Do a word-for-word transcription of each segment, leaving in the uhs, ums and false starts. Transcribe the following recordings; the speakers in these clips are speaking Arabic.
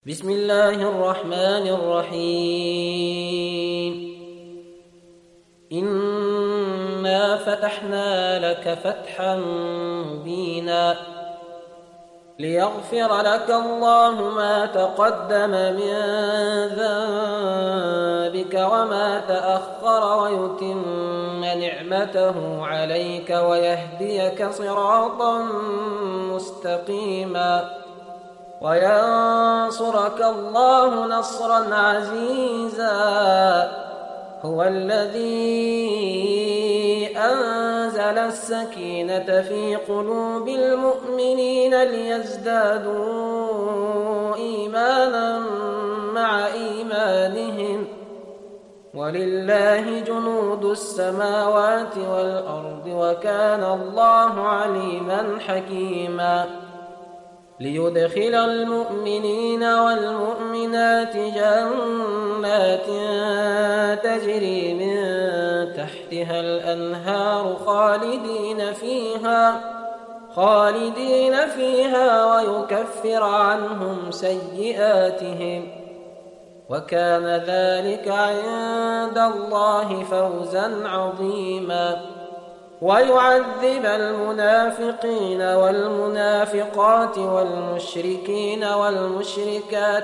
بسم الله الرحمن الرحيم إنا فتحنا لك فتحا مبينا ليغفر لك الله ما تقدم من ذنبك وما تأخر ويتم نعمته عليك ويهديك صراطا مستقيما وينصرك الله نصرا عزيزا هو الذي أنزل السكينة في قلوب المؤمنين ليزدادوا إيمانا مع إيمانهم ولله جنود السماوات والأرض وكان الله عليما حكيما ليدخل المؤمنين والمؤمنات جنات تجري من تحتها الأنهار خالدين فيها خالدين فيها ويكفر عنهم سيئاتهم وكان ذلك عند الله فوزا عظيما ويعذب المنافقين والمنافقات والمشركين والمشركات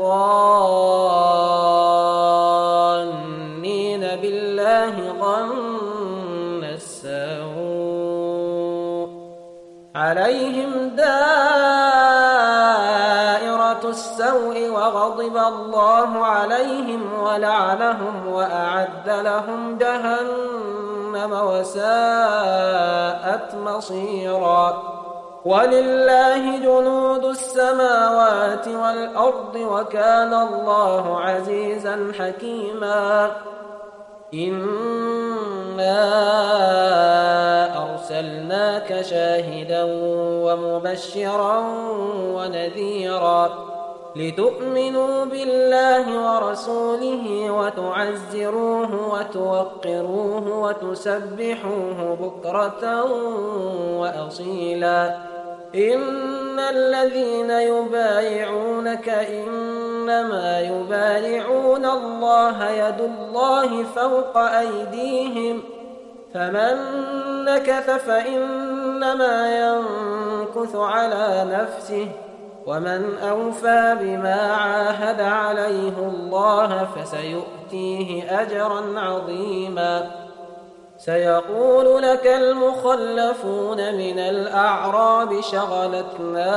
الظانين بالله ظن السوء عليهم دائرة السوء وغضب الله عليهم ولعنهم وأعد لهم جهنم وساءت مصيرا ولله جنود السماوات والأرض وكان الله عزيزا حكيما إنا أرسلناك شاهدا ومبشرا ونذيرا لتؤمنوا بالله ورسوله وتعزروه وتوقروه وتسبحوه بكرة وأصيلا إن الذين يبايعونك إنما يبايعون الله يد الله فوق أيديهم فمن نكث فإنما ينكث على نفسه ومن أوفى بما عاهد عليه الله فسيؤتيه أجرا عظيما سيقول لك المخلفون من الأعراب شغلتنا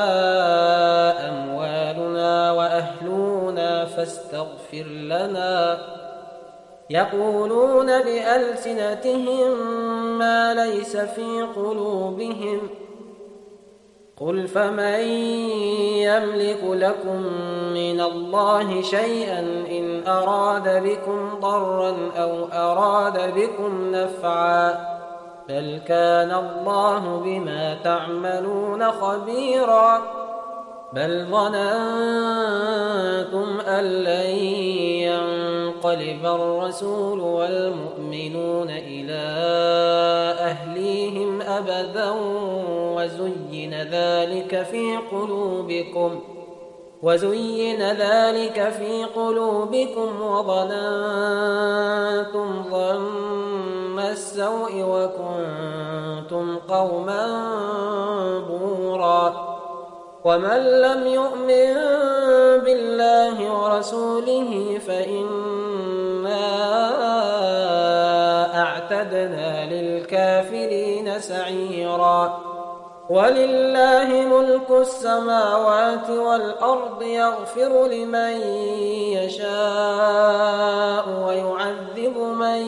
أموالنا وأهلنا فاستغفر لنا يقولون بألسنتهم ما ليس في قلوبهم قل فمن يملك لكم من الله شيئا إن أراد بكم ضرا أو أراد بكم نفعا بل كان الله بما تعملون خبيرا بل ظننتم أن لن ينقلب الرسول والمؤمنون إلى أهليهم أبدا وزين ذلك في قلوبكم وزين ذلك في قلوبكم وظننتم ظن السوء وكنتم قوما بورا ومن لم يؤمن بالله ورسوله فإنا أعتدنا للكافرين سعيرا ولله ملك السماوات والأرض يغفر لمن يشاء ويعذب من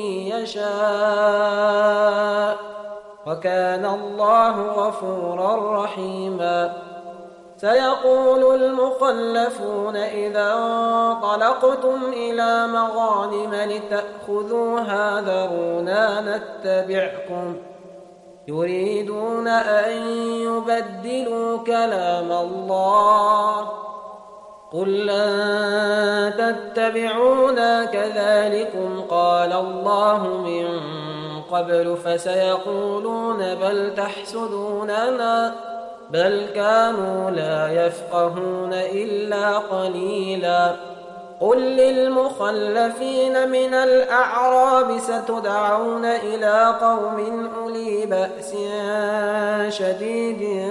يشاء وكان الله غفورا رحيما سيقول المخلفون إذا انطلقتم إلى مغانم لتأخذوها ذرونا نتبعكم يريدون أن يبدلوا كلام الله قل لن تتبعونا كذلكم قال الله من قبل فسيقولون بل تحسدوننا بل كانوا لا يفقهون إلا قليلا. قل للمخلفين من الأعراب ستدعون إلى قوم أولي بأس شديد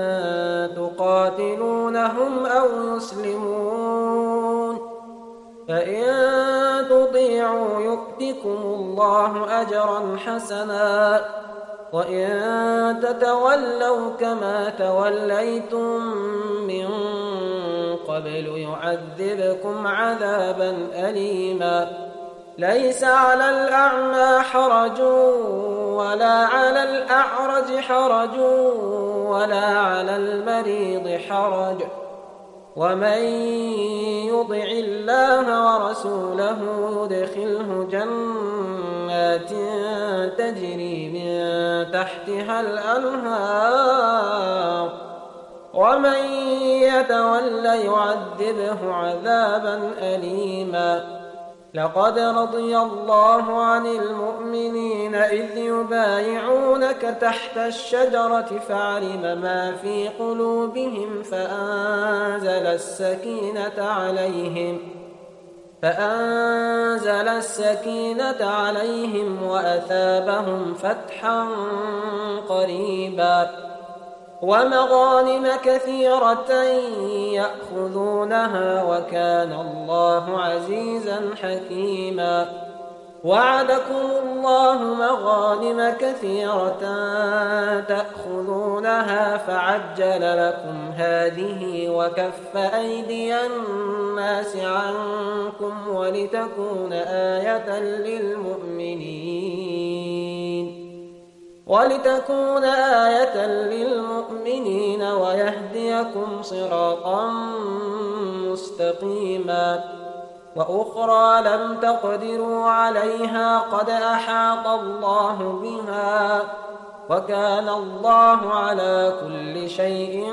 تقاتلونهم أو يسلمون، فإن تطيعوا يؤتكم الله أجرا حسنا، وإن تتولوا كما توليتم من قبل يعذبكم عذابا أليما. ليس على الأعمى حرج ولا على الأعرج حرج ولا على المريض حرج، ومن يطع الله ورسوله يدخله جنات تجري من تحتها الأنهار، ومن يتولى يعذبه عذابا أليما. لقد رضي الله عن المؤمنين إذ يبايعونك تحت الشجرة فعلم ما في قلوبهم فأنزل السكينة عليهم فأنزل السكينة عليهم وأثابهم فتحا قريبا، ومغانم كثيرة يأخذونها وكان الله عزيزا حكيما. وعدكم الله مغانم كثيرة تأخذونها فعجل لكم هذه وكف أيدي الناس عنكم ولتكون آية للمؤمنين ولتكون آية للمؤمنين ويهديكم صراطا مستقيما. وأخرى لم تقدروا عليها قد أحاط الله بها، وكان الله على كل شيء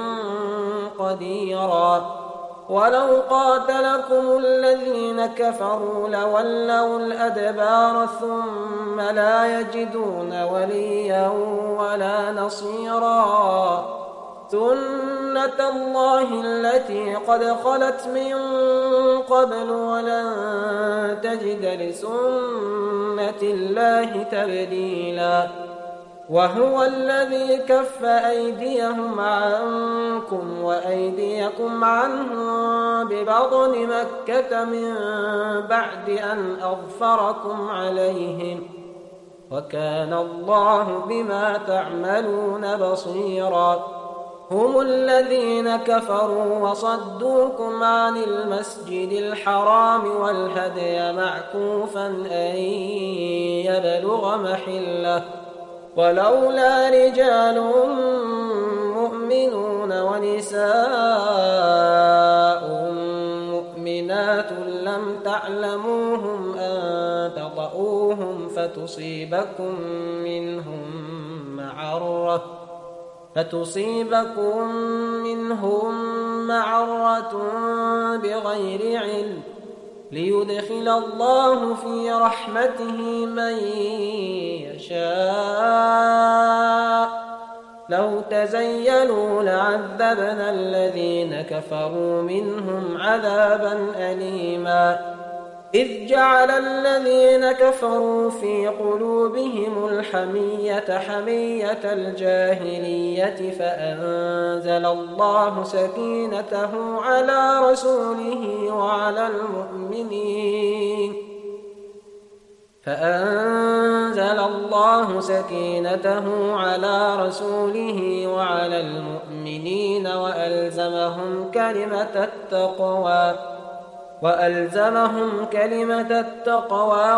قديرا. ولو قاتلكم الذين كفروا لولوا الأدبار ثم لا يجدون وليا ولا نصيرا. سنة الله التي قد خلت من قبل ولن تجد لسنة الله تبديلا. وهو الذي كف أيديهم عنكم وأيديكم عنهم ببطن مكة من بعد أن أظفركم عليهم، وكان الله بما تعملون بصيرا. هم الذين كفروا وصدوكم عن المسجد الحرام والهدي معكوفا أن يبلغ محله، ولولا رجال مؤمنون ونساء مؤمنات لم تعلموهم أن تطؤوهم فتصيبكم منهم معرة فتصيبكم منهم معرة بغير علم، ليدخل الله في رحمته من يشاء. لو تزيلوا لعذبنا الذين كفروا منهم عذابا أليما. إذ جعل الذين كفروا في قلوبهم الحمية حمية الجاهلية فأنزل الله سكينته على رسوله وعلى المؤمنين فأنزل الله سكينته على رسوله وعلى المؤمنين وألزمهم كلمة التقوى وألزمهم كلمة التقوى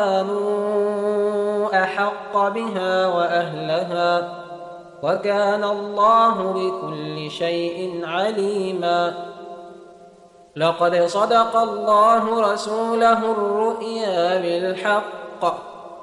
وكانوا أحق بها وأهلها، وكان الله بكل شيء عليما. لقد صدق الله رسوله الرؤيا بالحق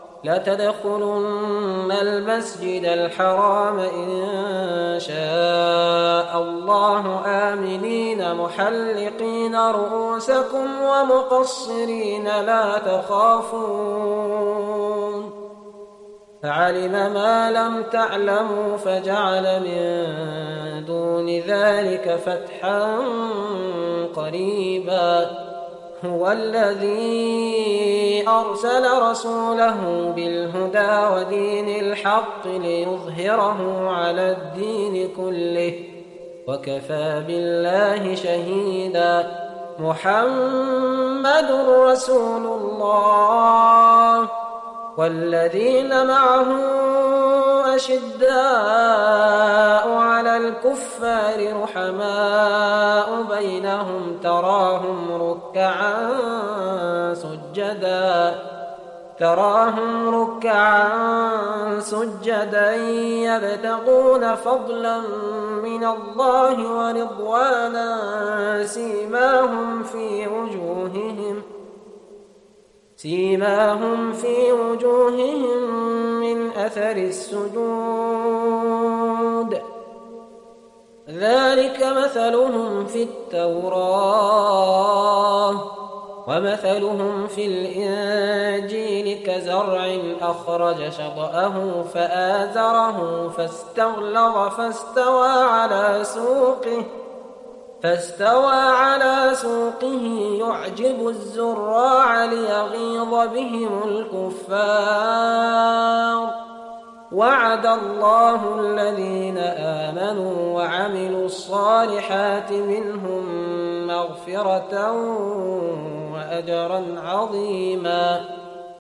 لتدخلن المسجد الحرام إن شاء الله آمنين محلقين رؤوسكم ومقصرين لا تخافون فعلم ما لم تعلموا فجعل من دون ذلك فتحا قريبا. هو الذي أرسل رسوله بالهدى ودين الحق ليظهره على الدين كله وكفى بالله شهيدا. محمد رسول الله والذين معه أشداء على الكفار رحماء بينهم تراهم ركعا سجدا تراهم ركعا سجدا يبتغون فضلا من الله ورضوانا سيماهم في وجوههم سيماهم في وجوههم من أثر السجود ذلك مثلهم في التوراة ومثلهم في الإنجيل كزرع أخرج شطأه فآزره فاستغلظ فاستوى على سوقه فاستوى على سوقه يعجب الزراع ليغيظ بهم الكفار. وعد الله الذين آمنوا وعملوا الصالحات منهم مغفرة وأجرا عظيما.